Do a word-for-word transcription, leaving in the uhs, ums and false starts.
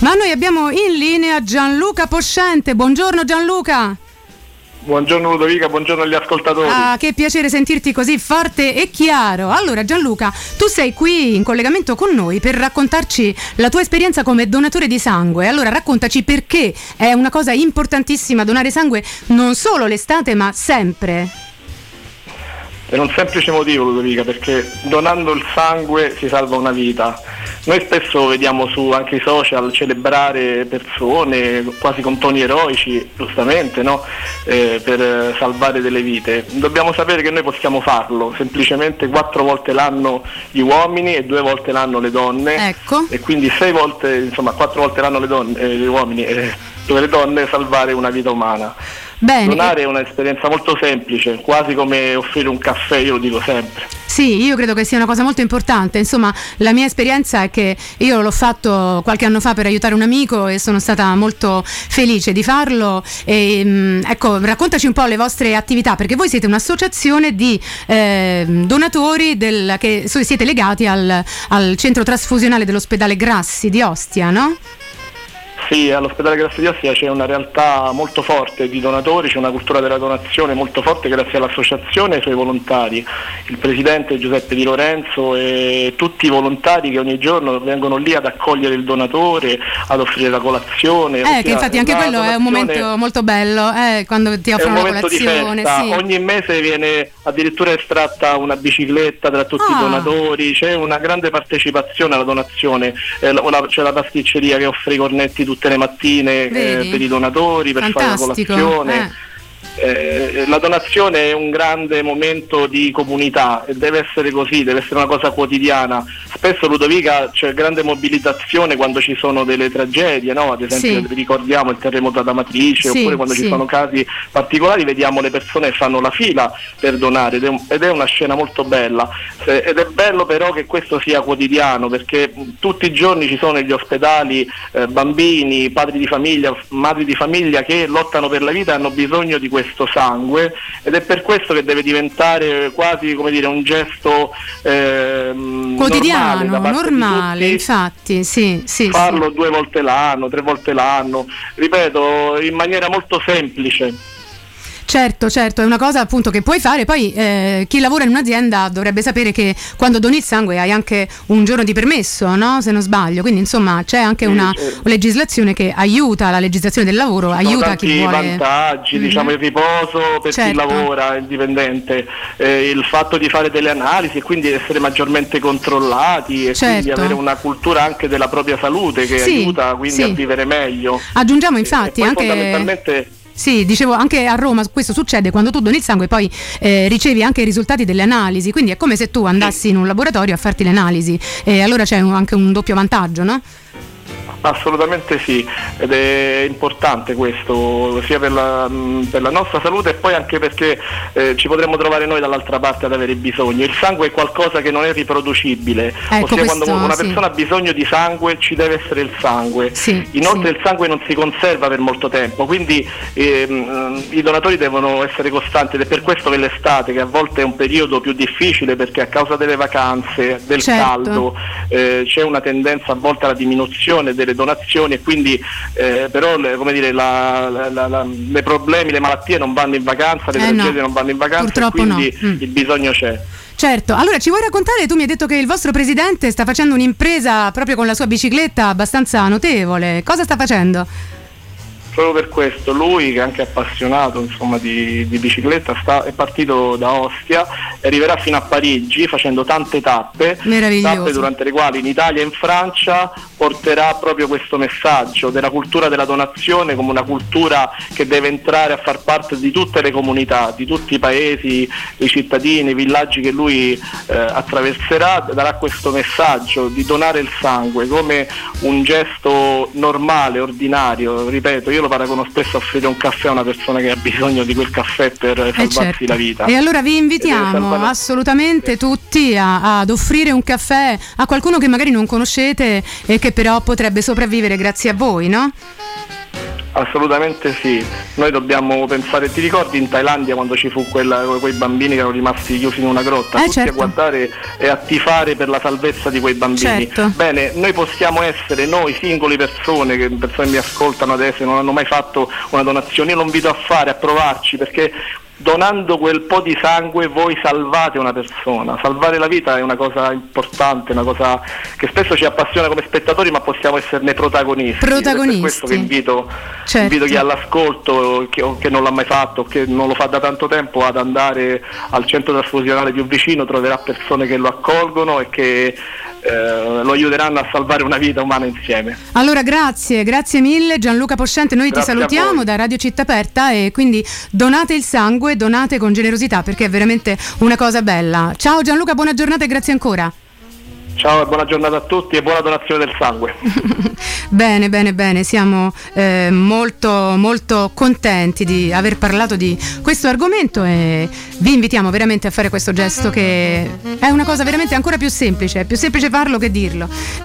Ma noi abbiamo in linea Gianluca Poscente. Buongiorno Gianluca. Buongiorno Ludovica, buongiorno agli ascoltatori. Ah, che piacere sentirti così forte e chiaro. Allora Gianluca, tu sei qui in collegamento con noi per raccontarci la tua esperienza come donatore di sangue. Allora raccontaci perché è una cosa importantissima donare sangue non solo l'estate ma sempre. Per un semplice motivo, Ludovica, perché donando il sangue si salva una vita. Noi spesso vediamo su anche i social celebrare persone quasi con toni eroici, giustamente, no? Eh, per salvare delle vite. Dobbiamo sapere che noi possiamo farlo semplicemente quattro volte l'anno gli uomini e due volte l'anno le donne. Ecco. E quindi sei volte, insomma, quattro volte l'anno le donne, eh, gli uomini e due le donne salvare una vita umana. Bene. Donare è un'esperienza molto semplice, quasi come offrire un caffè, io lo dico sempre. Sì, io credo che sia una cosa molto importante. Insomma, la mia esperienza è che io l'ho fatto qualche anno fa per aiutare un amico e sono stata molto felice di farlo. E, mh, ecco, raccontaci un po' le vostre attività, perché voi siete un'associazione di eh, donatori del, che siete legati al, al centro trasfusionale dell'ospedale Grassi di Ostia, no? Sì, all'ospedale Grassi di Ostia c'è una realtà molto forte di donatori, c'è una cultura della donazione molto forte grazie all'associazione e ai suoi volontari, il presidente Giuseppe Di Lorenzo e tutti i volontari che ogni giorno vengono lì ad accogliere il donatore, ad offrire la colazione. Eh, che infatti anche quello è un momento molto bello, eh, quando ti offrono la colazione. Sì. Ogni mese viene addirittura estratta una bicicletta tra tutti ah. i donatori, c'è una grande partecipazione alla donazione, eh, la, c'è la pasticceria che offre i cornetti tutte le mattine eh, per i donatori, per Fantastico. fare la colazione. Eh. Eh, la donazione è un grande momento di comunità e deve essere così, deve essere una cosa quotidiana. Spesso, Ludovica, c'è grande mobilitazione quando ci sono delle tragedie, no? Ad esempio sì. ricordiamo il terremoto ad Amatrice, sì, oppure quando sì. ci sono casi particolari vediamo le persone che fanno la fila per donare ed è, un, ed è una scena molto bella eh, ed è bello però che questo sia quotidiano, perché tutti i giorni ci sono negli ospedali eh, bambini, padri di famiglia, madri di famiglia che lottano per la vita e hanno bisogno di questo sangue ed è per questo che deve diventare quasi, come dire, un gesto eh, quotidiano, normale, normale infatti, sì, sì, farlo sì. due volte l'anno, tre volte l'anno, ripeto, in maniera molto semplice. Certo, certo, è una cosa appunto che puoi fare. Poi eh, chi lavora in un'azienda dovrebbe sapere che quando doni il sangue hai anche un giorno di permesso, no? Se non sbaglio, quindi insomma c'è anche sì, una certo. legislazione che aiuta, la legislazione del lavoro, Ci aiuta chi vuole. Vantaggi, mm-hmm. diciamo il riposo per certo. chi lavora, il dipendente, eh, il fatto di fare delle analisi e quindi essere maggiormente controllati e certo. quindi avere una cultura anche della propria salute che sì, aiuta quindi sì. a vivere meglio. Aggiungiamo infatti e, e anche fondamentalmente Sì, dicevo, anche a Roma questo succede quando tu doni il sangue, poi eh, ricevi anche i risultati delle analisi, quindi è come se tu andassi in un laboratorio a farti le analisi e allora c'è un, anche un doppio vantaggio, no? Assolutamente sì, ed è importante questo sia per la, per la nostra salute e poi anche perché eh, ci potremmo trovare noi dall'altra parte ad avere bisogno. Il sangue è qualcosa che non è riproducibile, ecco, ossia questo, quando una sì. persona ha bisogno di sangue ci deve essere il sangue. Sì, Inoltre sì. il sangue non si conserva per molto tempo, quindi ehm, i donatori devono essere costanti ed è per questo che l'estate, che a volte è un periodo più difficile perché a causa delle vacanze, del certo. caldo, eh, c'è una tendenza a volte alla diminuzione delle donazioni e quindi eh, però le, come dire, la, la, la, la, le problemi, le malattie non vanno in vacanza, le eh tragedie no. non vanno in vacanza Purtroppo e quindi no. mm. il bisogno c'è. Certo, allora ci vuoi raccontare, tu mi hai detto che il vostro presidente sta facendo un'impresa proprio con la sua bicicletta abbastanza notevole, cosa sta facendo? Proprio per questo, lui che è anche appassionato insomma di, di bicicletta sta, è partito da Ostia e arriverà fino a Parigi facendo tante tappe, tappe durante le quali in Italia e in Francia porterà proprio questo messaggio della cultura della donazione come una cultura che deve entrare a far parte di tutte le comunità, di tutti i paesi, i cittadini, i villaggi che lui eh, attraverserà, darà questo messaggio di donare il sangue come un gesto normale, ordinario, ripeto, io lo paragono spesso a offrire un caffè a una persona che ha bisogno di quel caffè per eh salvarsi certo. la vita. E allora vi invitiamo salvare... assolutamente tutti a, ad offrire un caffè a qualcuno che magari non conoscete e che però potrebbe sopravvivere grazie a voi, no? Assolutamente sì, noi dobbiamo pensare, ti ricordi in Thailandia quando ci fu quella, quei bambini che erano rimasti chiusi in una grotta, eh, tutti certo. a guardare e a tifare per la salvezza di quei bambini. Certo. Bene, noi possiamo essere, noi singole persone, che persone mi ascoltano adesso e non hanno mai fatto una donazione, io lo invito a fare, a provarci, perché donando quel po' di sangue voi salvate una persona. Salvare la vita è una cosa importante, una cosa che spesso ci appassiona come spettatori, ma possiamo esserne protagonisti. Protagonisti. È per questo che invito, certo. invito chi è all'ascolto, che, che non l'ha mai fatto, che non lo fa da tanto tempo, ad andare al centro trasfusionale più vicino, troverà persone che lo accolgono e che Eh, lo aiuteranno a salvare una vita umana insieme. Allora grazie, grazie mille Gianluca Poscente, noi grazie ti salutiamo da Radio Città Aperta e quindi donate il sangue, donate con generosità perché è veramente una cosa bella. Ciao Gianluca, buona giornata e grazie ancora. Ciao e buona giornata a tutti e buona donazione del sangue. Bene, bene, bene, siamo eh, molto, molto contenti di aver parlato di questo argomento e vi invitiamo veramente a fare questo gesto che è una cosa veramente ancora più semplice, è più semplice farlo che dirlo.